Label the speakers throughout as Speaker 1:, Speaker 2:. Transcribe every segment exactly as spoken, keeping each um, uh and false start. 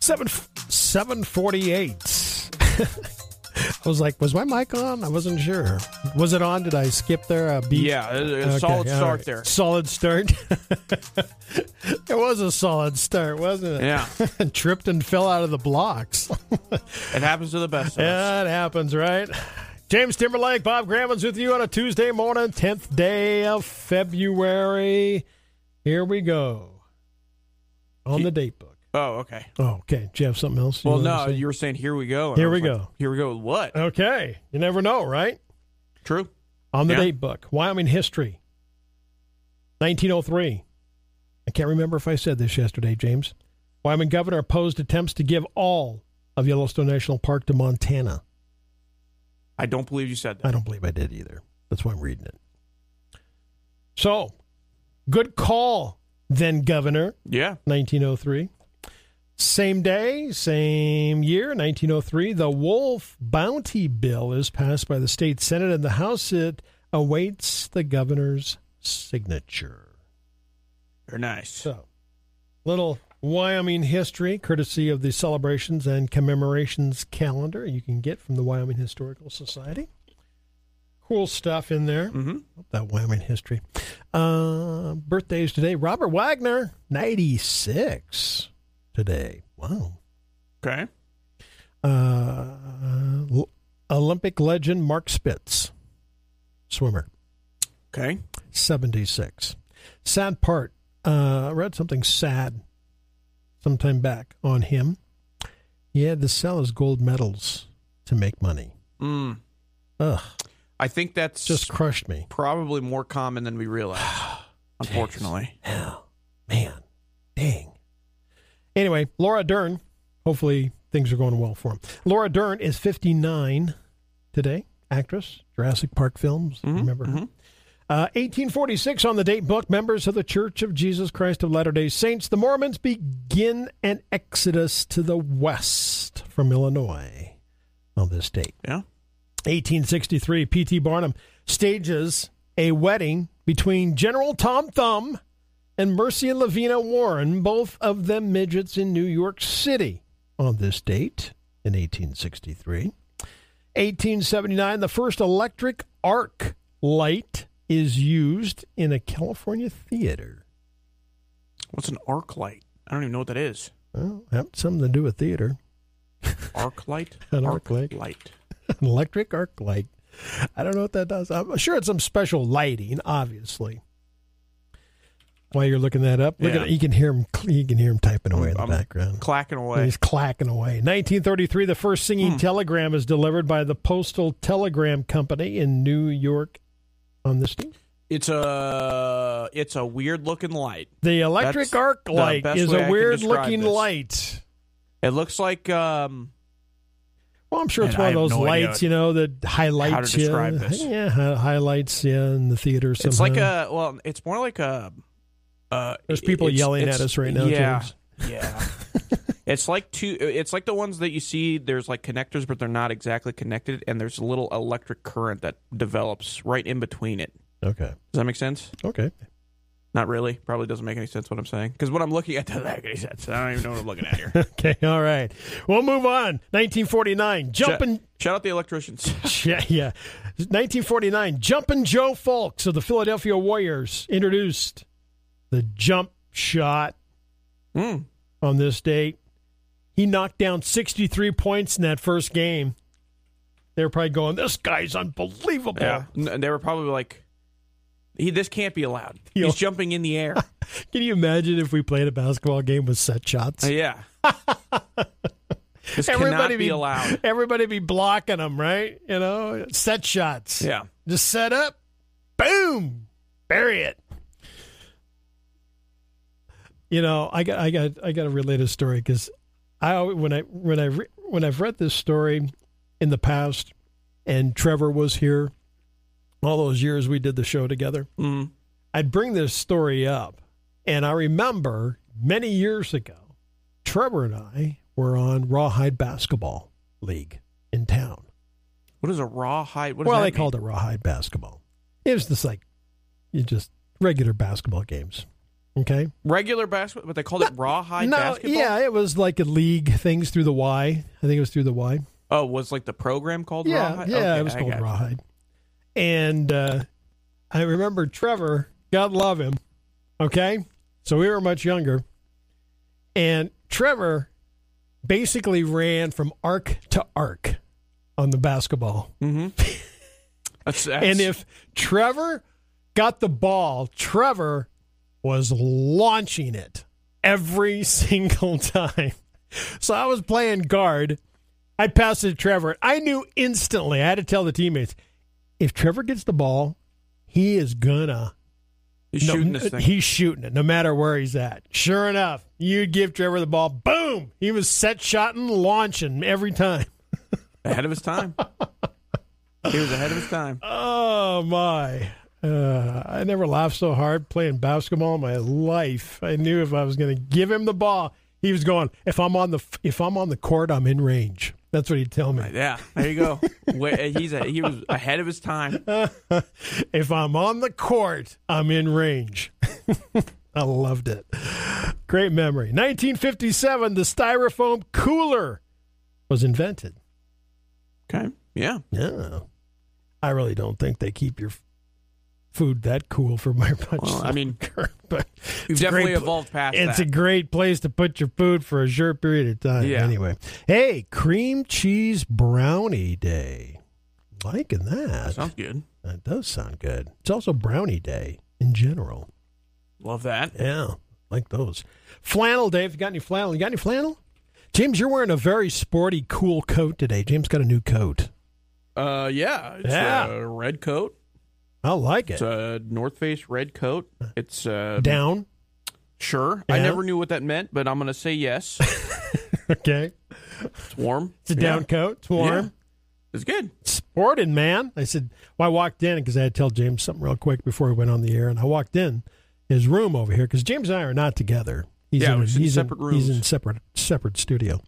Speaker 1: Seven seven forty eight. I was like, was my mic on? I wasn't sure. Was it on? Did I skip there? A beat?
Speaker 2: Yeah, a, a
Speaker 1: Okay,
Speaker 2: solid start
Speaker 1: right.
Speaker 2: there.
Speaker 1: Solid start. It was a solid start, wasn't it?
Speaker 2: Yeah.
Speaker 1: Tripped and fell out of the blocks.
Speaker 2: It happens to the best of us.
Speaker 1: Yeah, it happens, right? James Timberlake, Bob Grammon's with you on a Tuesday morning, tenth day of February. Here we go. On
Speaker 2: He-
Speaker 1: the date book.
Speaker 2: Oh, okay.
Speaker 1: Oh, okay. Do you have something else? you
Speaker 2: Well,
Speaker 1: wanted
Speaker 2: no,
Speaker 1: to say?
Speaker 2: you were saying here we go. and
Speaker 1: Here
Speaker 2: I was
Speaker 1: we
Speaker 2: like,
Speaker 1: go.
Speaker 2: Here we go with what?
Speaker 1: Okay. You never know, right?
Speaker 2: True.
Speaker 1: On the
Speaker 2: Yeah.
Speaker 1: date book. Wyoming history. nineteen oh three. I can't remember if I said this yesterday, James. Wyoming governor opposed attempts to give all of Yellowstone National Park to Montana.
Speaker 2: I don't believe you said that.
Speaker 1: I don't believe I did either. That's why I'm reading it. So, good call, then governor,
Speaker 2: Yeah.
Speaker 1: nineteen oh three. Same day, same year, nineteen oh three, the Wolf Bounty Bill is passed by the state Senate and the House. It awaits the governor's signature.
Speaker 2: Very nice.
Speaker 1: So, little Wyoming history, courtesy of the celebrations and commemorations calendar you can get from the Wyoming Historical Society. Cool stuff in there.
Speaker 2: Mm-hmm.
Speaker 1: That Wyoming history. Uh, birthdays today. Robert Wagner, ninety-six today. Wow.
Speaker 2: Okay.
Speaker 1: Uh, l- Olympic legend Mark Spitz, swimmer,
Speaker 2: Okay.
Speaker 1: seventy-six. Sad part. Uh, I read something sad sometime back on him. He had to sell his gold medals to make money.
Speaker 2: Mm.
Speaker 1: Ugh,
Speaker 2: I think that's
Speaker 1: just crushed me.
Speaker 2: probably more common than we realize, unfortunately.
Speaker 1: Hell, man, dang. Anyway, Laura Dern, hopefully things are going well for him. Laura Dern is fifty-nine today, actress, Jurassic Park films,
Speaker 2: Mhm,
Speaker 1: remember her?
Speaker 2: mhm.
Speaker 1: Uh, eighteen forty-six on the date book, members of the Church of Jesus Christ of Latter-day Saints, the Mormons begin an exodus to the west from Illinois on this date.
Speaker 2: Yeah.
Speaker 1: eighteen sixty-three, P T Barnum stages a wedding between General Tom Thumb and Mercy and Lavina Warren, both of them midgets in New York City on this date in eighteen sixty-three. eighteen seventy-nine, the first electric arc light is used in a California theater.
Speaker 2: What's an arc light? I don't even know what that is.
Speaker 1: Well, have something to do with theater.
Speaker 2: Arc light?
Speaker 1: An arc light.
Speaker 2: light.
Speaker 1: An electric arc light. I don't know what that does. I'm sure it's some special lighting, obviously. While you're looking that up, look
Speaker 2: Yeah.
Speaker 1: at you can hear him. You can hear him typing away in the
Speaker 2: I'm
Speaker 1: background.
Speaker 2: Clacking away.
Speaker 1: He's clacking away. nineteen thirty-three, the first singing
Speaker 2: Hmm.
Speaker 1: telegram is delivered by the Postal Telegram Company in New York on this day.
Speaker 2: It's a it's a weird looking light.
Speaker 1: The electric
Speaker 2: That's
Speaker 1: arc
Speaker 2: the
Speaker 1: light
Speaker 2: best
Speaker 1: is
Speaker 2: way I
Speaker 1: a
Speaker 2: can
Speaker 1: weird
Speaker 2: describe
Speaker 1: looking
Speaker 2: this.
Speaker 1: light.
Speaker 2: It looks like um
Speaker 1: Well, I'm sure it's
Speaker 2: Man,
Speaker 1: one
Speaker 2: I
Speaker 1: of
Speaker 2: have
Speaker 1: those
Speaker 2: no idea
Speaker 1: lights, you know, that highlights
Speaker 2: how to describe
Speaker 1: you.
Speaker 2: this.
Speaker 1: Yeah, hi- highlights you in the theater somehow.
Speaker 2: it's like a well, it's more like a uh
Speaker 1: There's people
Speaker 2: it's-
Speaker 1: yelling
Speaker 2: it's-
Speaker 1: at us right now,
Speaker 2: Yeah.
Speaker 1: James.
Speaker 2: Yeah. It's like two it's like the ones that you see there's like connectors but they're not exactly connected and there's a little electric current that develops right in between it.
Speaker 1: Okay.
Speaker 2: Does that make sense?
Speaker 1: Okay.
Speaker 2: Not really. Probably doesn't make any sense what I'm saying. Because what I'm looking at doesn't make any sense. I don't even know what I'm looking at here.
Speaker 1: Okay. All right. We'll move on. nineteen forty-nine. Jumping.
Speaker 2: Shout, shout out the electricians.
Speaker 1: Yeah, yeah. nineteen forty-nine. Jumping Joe Fulks of the Philadelphia Warriors introduced the jump shot
Speaker 2: Mm.
Speaker 1: on this date. He knocked down sixty-three points in that first game. They were probably going, this guy's unbelievable.
Speaker 2: Yeah. And they were probably like, he, this can't be allowed.
Speaker 1: Yo.
Speaker 2: He's jumping in the air.
Speaker 1: Can you imagine if we played a basketball game with set shots?
Speaker 2: Uh, yeah. This
Speaker 1: Everybody
Speaker 2: cannot be,
Speaker 1: be
Speaker 2: allowed.
Speaker 1: Everybody be blocking them, right? You know, set shots.
Speaker 2: Yeah.
Speaker 1: Just set up, boom, bury it. You know, I got, I got, I got to relate a story because I al- when I when I re, when I've read this story in the past, and Trevor was here, all those years we did the show together.
Speaker 2: Mm.
Speaker 1: I'd bring this story up, and I remember many years ago, Trevor and I were on Rawhide Basketball League in town.
Speaker 2: What is a rawhide? What does
Speaker 1: Well,
Speaker 2: that
Speaker 1: they
Speaker 2: mean?
Speaker 1: called it Rawhide Basketball. It was just like, you just regular basketball games. Okay.
Speaker 2: Regular basketball, but they called it rawhide
Speaker 1: No,
Speaker 2: basketball?
Speaker 1: yeah, it was like a league things through the Y. I think it was through the Y.
Speaker 2: Oh, was like the program called
Speaker 1: Yeah,
Speaker 2: rawhide?
Speaker 1: yeah,
Speaker 2: Okay,
Speaker 1: it was
Speaker 2: I
Speaker 1: called
Speaker 2: got you.
Speaker 1: Rawhide. And uh, I remember Trevor, God love him, okay? So we were much younger. And Trevor basically ran from arc to arc on the basketball.
Speaker 2: Mm-hmm. That's, that's,
Speaker 1: And if Trevor got the ball, Trevor was launching it every single time. So I was playing guard. I passed it to Trevor. I knew instantly. I had to tell the teammates, if Trevor gets the ball, he is gonna.
Speaker 2: he's
Speaker 1: no,
Speaker 2: shooting this thing.
Speaker 1: He's shooting it, no matter where he's at. Sure enough, you give Trevor the ball, boom! He was set, shotting, launching every time.
Speaker 2: Ahead of his time. He was ahead of his time.
Speaker 1: Oh my! Uh, I never laughed so hard playing basketball in my life. I knew if I was going to give him the ball, he was going. If I'm on the if I'm on the court, I'm in range. That's what he'd tell me.
Speaker 2: Yeah, there you go. Wait, he's a, he was ahead of his time.
Speaker 1: If I'm on the court, I'm in range. I loved it. Great memory. nineteen fifty-seven, the styrofoam cooler was invented.
Speaker 2: Okay, yeah.
Speaker 1: Yeah. I really don't think they keep your food that cool for my much
Speaker 2: Well, I mean,
Speaker 1: longer, but
Speaker 2: you've
Speaker 1: it's a
Speaker 2: definitely
Speaker 1: great pl-
Speaker 2: evolved past
Speaker 1: It's
Speaker 2: that.
Speaker 1: a great place to put your food for a short period of time.
Speaker 2: Yeah.
Speaker 1: Anyway, hey, cream cheese brownie day. Liking that.
Speaker 2: Sounds good.
Speaker 1: That does sound good. It's also brownie day in general.
Speaker 2: Love that.
Speaker 1: Yeah, like those. Flannel day. If you got any flannel, you got any flannel? James, you're wearing a very sporty, cool coat today. James got a new coat.
Speaker 2: Uh, yeah. It's
Speaker 1: Yeah.
Speaker 2: a red coat.
Speaker 1: I like it.
Speaker 2: It's a North Face red coat. It's uh,
Speaker 1: Down.
Speaker 2: Sure. I
Speaker 1: Yeah.
Speaker 2: never knew what that meant, but I'm going to say yes.
Speaker 1: Okay.
Speaker 2: It's warm.
Speaker 1: It's a down
Speaker 2: Yeah.
Speaker 1: coat. It's warm.
Speaker 2: Yeah. It's good.
Speaker 1: Sporting, man. I said, well, I walked in because I had to tell James something real quick before we went on the air. And I walked in his room over here because James and I are not together. He's
Speaker 2: Yeah,
Speaker 1: in,
Speaker 2: we're in
Speaker 1: he's
Speaker 2: separate
Speaker 1: in,
Speaker 2: rooms.
Speaker 1: He's in separate separate studio.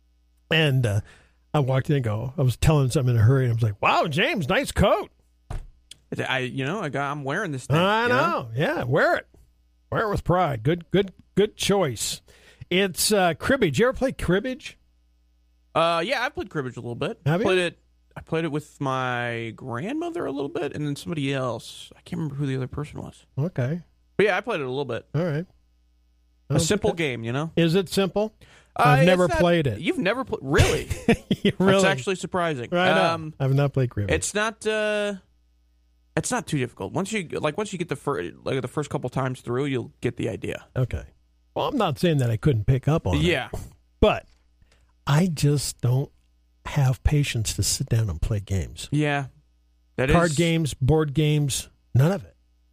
Speaker 1: And uh, I walked in and go, I was telling him something in a hurry. And I was like, wow, James, nice coat.
Speaker 2: I, you know, I got, I'm wearing this thing.
Speaker 1: I
Speaker 2: you
Speaker 1: know. Yeah, wear it. Wear it with pride. Good, good, good choice. It's uh, cribbage. You ever play cribbage?
Speaker 2: Uh, yeah, I played cribbage a little bit.
Speaker 1: Have you?
Speaker 2: Played it. I played it with my grandmother a little bit, and then somebody else. I can't remember who the other person was.
Speaker 1: Okay.
Speaker 2: But yeah, I played it a little bit.
Speaker 1: All right.
Speaker 2: A simple game, you know.
Speaker 1: Is it simple?
Speaker 2: Uh,
Speaker 1: I've
Speaker 2: it's
Speaker 1: never
Speaker 2: not-
Speaker 1: played it.
Speaker 2: You've never played? Really?
Speaker 1: really?
Speaker 2: That's actually surprising.
Speaker 1: I know.
Speaker 2: Um,
Speaker 1: I've not played cribbage.
Speaker 2: it's not. Uh, it's not too difficult. Once you like, once you get the first, like the first couple times through, you'll get the idea.
Speaker 1: Okay. Well, I'm not saying that I couldn't pick up on it.
Speaker 2: Yeah.
Speaker 1: But I just don't have patience to sit down and play games.
Speaker 2: Yeah. That
Speaker 1: Card
Speaker 2: is,
Speaker 1: games, board games, none of it.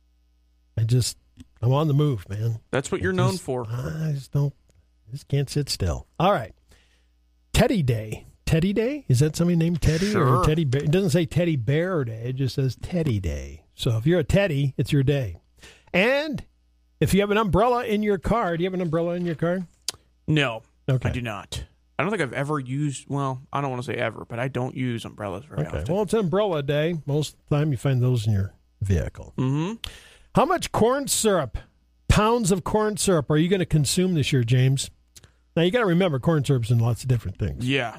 Speaker 1: I just, I'm on the move, man.
Speaker 2: That's what
Speaker 1: I
Speaker 2: you're known
Speaker 1: just-
Speaker 2: for.
Speaker 1: I just don't, I just can't sit still. All right. Teddy Day. Teddy Day? Is that somebody named Teddy?
Speaker 2: Sure.
Speaker 1: Or Teddy Bear? It doesn't say Teddy Bear Day. It just says Teddy Day. So if you're a Teddy, it's your day. And if you have an umbrella in your car, do you have an umbrella in your car?
Speaker 2: No,
Speaker 1: Okay.
Speaker 2: I do not. I don't think I've ever used. Well, I don't want to say ever, but I don't use umbrellas very
Speaker 1: Okay.
Speaker 2: often.
Speaker 1: Well, it's umbrella day. Most of the time you find those in your vehicle.
Speaker 2: Mm-hmm.
Speaker 1: How much corn syrup, pounds of corn syrup, are you going to consume this year, James? Now, you got to remember corn syrup's in lots of different things.
Speaker 2: Yeah.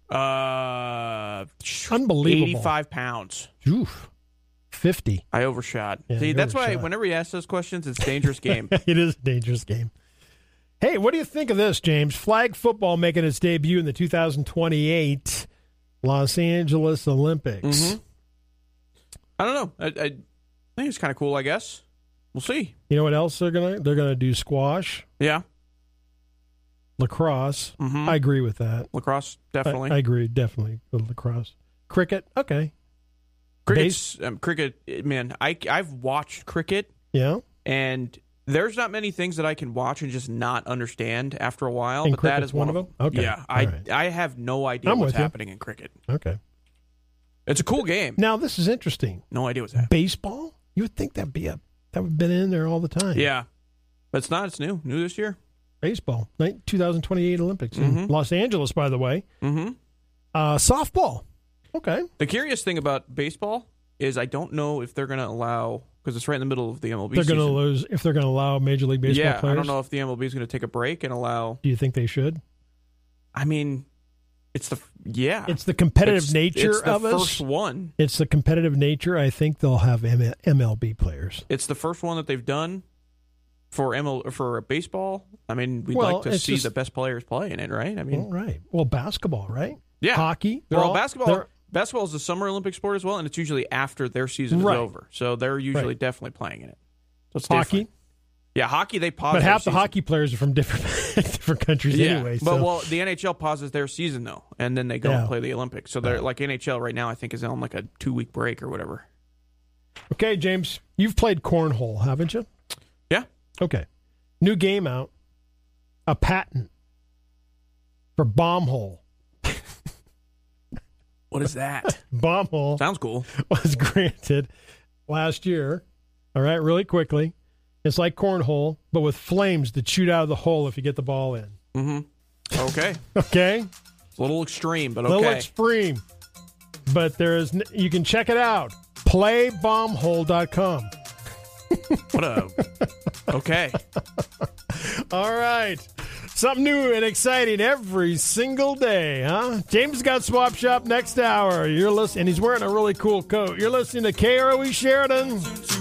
Speaker 2: Uh,
Speaker 1: Unbelievable.
Speaker 2: eighty-five pounds.
Speaker 1: Oof. fifty.
Speaker 2: I overshot.
Speaker 1: Yeah,
Speaker 2: See,
Speaker 1: you
Speaker 2: that's why
Speaker 1: overshot.
Speaker 2: whenever you ask those questions, it's a dangerous game.
Speaker 1: It is a dangerous game. Hey, what do you think of this, James? Flag football making its debut in the two thousand twenty-eight Los Angeles Olympics.
Speaker 2: Mm-hmm. I don't know. I, I think it's kind of cool. I guess we'll see.
Speaker 1: You know what else they're gonna? They're gonna do squash,
Speaker 2: Yeah.
Speaker 1: lacrosse.
Speaker 2: Mm-hmm.
Speaker 1: I agree with that.
Speaker 2: Lacrosse, definitely.
Speaker 1: I, I agree, definitely with lacrosse. Cricket, okay,
Speaker 2: Cricket's, um, cricket, man. I I've watched cricket,
Speaker 1: yeah.
Speaker 2: and there's not many things that I can watch and just not understand after a while.
Speaker 1: And
Speaker 2: but that
Speaker 1: cricket's
Speaker 2: is one of them.
Speaker 1: Okay,
Speaker 2: Yeah,
Speaker 1: all
Speaker 2: I
Speaker 1: right.
Speaker 2: I have no idea
Speaker 1: I'm
Speaker 2: what's
Speaker 1: with you.
Speaker 2: happening in cricket.
Speaker 1: Okay.
Speaker 2: It's a cool game.
Speaker 1: Now this is interesting.
Speaker 2: No idea what's happening.
Speaker 1: Baseball, you would think that'd be a that would have been in there all the time.
Speaker 2: Yeah, but it's not. It's new. New this year.
Speaker 1: Baseball, night- twenty twenty-eight Olympics in
Speaker 2: Mhm.
Speaker 1: Los Angeles, by the way.
Speaker 2: Mm-hmm.
Speaker 1: Uh, softball, okay.
Speaker 2: The curious thing about baseball is I don't know if they're going to allow, because it's right in the middle of the M L B
Speaker 1: They're
Speaker 2: season.
Speaker 1: going to lose if they're going to allow Major League Baseball
Speaker 2: yeah,
Speaker 1: players.
Speaker 2: I don't know if the M L B is going to take a break and allow.
Speaker 1: Do you think they should?
Speaker 2: I mean, it's the yeah.
Speaker 1: It's the competitive
Speaker 2: it's,
Speaker 1: nature
Speaker 2: it's the
Speaker 1: of us.
Speaker 2: first one.
Speaker 1: It's the competitive nature. I think they'll have M L B players.
Speaker 2: It's the first one that they've done for M L for baseball. I mean, we'd
Speaker 1: Well,
Speaker 2: like to
Speaker 1: it's
Speaker 2: see
Speaker 1: just-
Speaker 2: the best players play in it, right? I mean,
Speaker 1: Well, right. Well, basketball, right?
Speaker 2: yeah,
Speaker 1: Hockey. They're
Speaker 2: well,
Speaker 1: all-
Speaker 2: basketball.
Speaker 1: they're-
Speaker 2: Basketball is a summer Olympic sport as well, and it's usually after their season
Speaker 1: Right.
Speaker 2: is over. So they're usually
Speaker 1: Right.
Speaker 2: definitely playing in it. So it's
Speaker 1: Hockey.
Speaker 2: different. Yeah, hockey, they pause
Speaker 1: But
Speaker 2: their
Speaker 1: half the
Speaker 2: season.
Speaker 1: hockey players are from different different countries
Speaker 2: Yeah,
Speaker 1: anyway.
Speaker 2: but
Speaker 1: so.
Speaker 2: well, the N H L pauses their season, though, and then they go
Speaker 1: Yeah.
Speaker 2: and play the Olympics. So they're like N H L right now, I think, is on like a two-week break or whatever.
Speaker 1: Okay, James, you've played cornhole, haven't you?
Speaker 2: Yeah.
Speaker 1: Okay. New game out. A patent for bomb hole.
Speaker 2: What is that?
Speaker 1: Bomb hole
Speaker 2: Sounds cool.
Speaker 1: was granted last year. All right, really quickly. It's like cornhole, but with flames that shoot out of the hole if you get the ball in.
Speaker 2: Mm-hmm. Okay.
Speaker 1: Okay?
Speaker 2: A little extreme, but
Speaker 1: A little
Speaker 2: okay.
Speaker 1: extreme. But there is, n- you can check it out. play bomb hole dot com.
Speaker 2: What a... Okay.
Speaker 1: All right. Something new and exciting every single day, huh? James got Swap Shop next hour. You're listening, and he's wearing a really cool coat. You're listening to K R O E Sheridan.